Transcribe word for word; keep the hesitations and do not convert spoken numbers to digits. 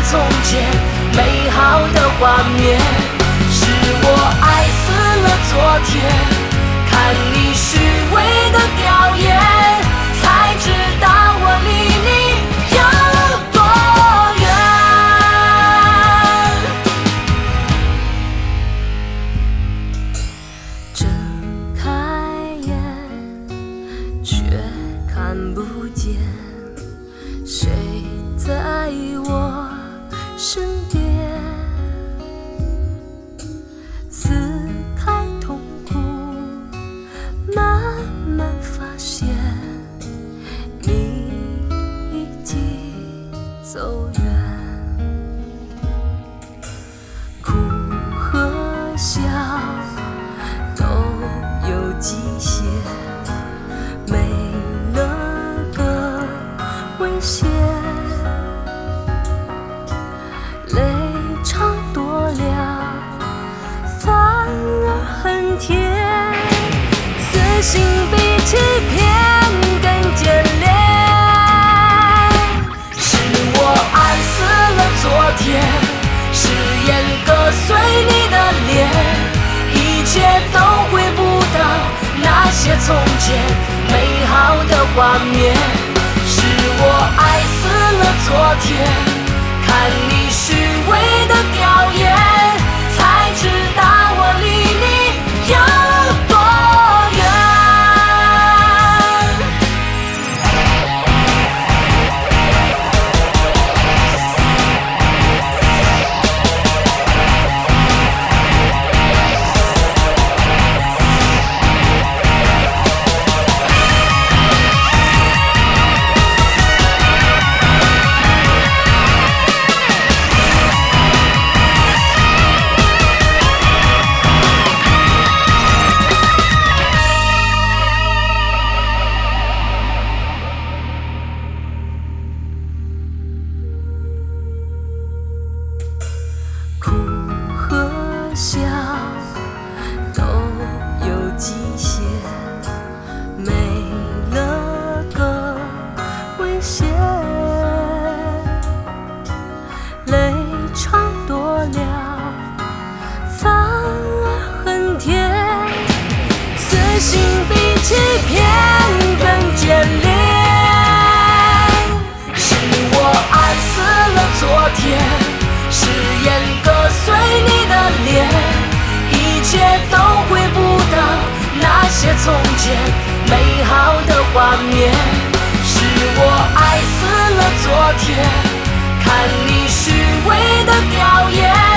从前美好的画面。是我爱死了昨天，看你虚伪的表演，才知道我离你有多远。睁开眼，却看不见谁在我身边。撕开痛苦，慢慢发现你已经走远。哭和笑都有极限，没了个危险。泪唱多了，反而很甜。死心比欺骗更眷恋。是我爱死了昨天，誓言割碎你的脸，一切都回不到那些从前美好的画面。是我爱死了昨天，看你虚伪的表演，才知道我离你有多远。哭和笑都有极限，没了个危险。泪唱多了，反而很甜。死心比欺骗更眷恋。是我爱死了昨天，誓言割碎你的脸，一切都回不到那些从前美好的画面。是我爱死了昨天，看你虚伪的表演。